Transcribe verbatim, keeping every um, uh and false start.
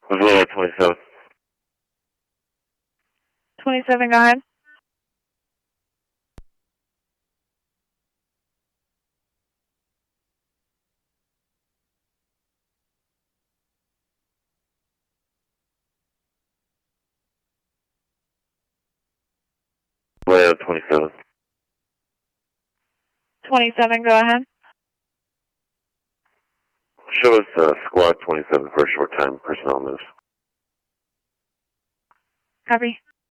Zulu twenty-seven. twenty-seven, go ahead. Zulu twenty-seven. twenty-seven, go ahead. Show us uh, squad twenty-seven for a short time, personnel moves. Copy.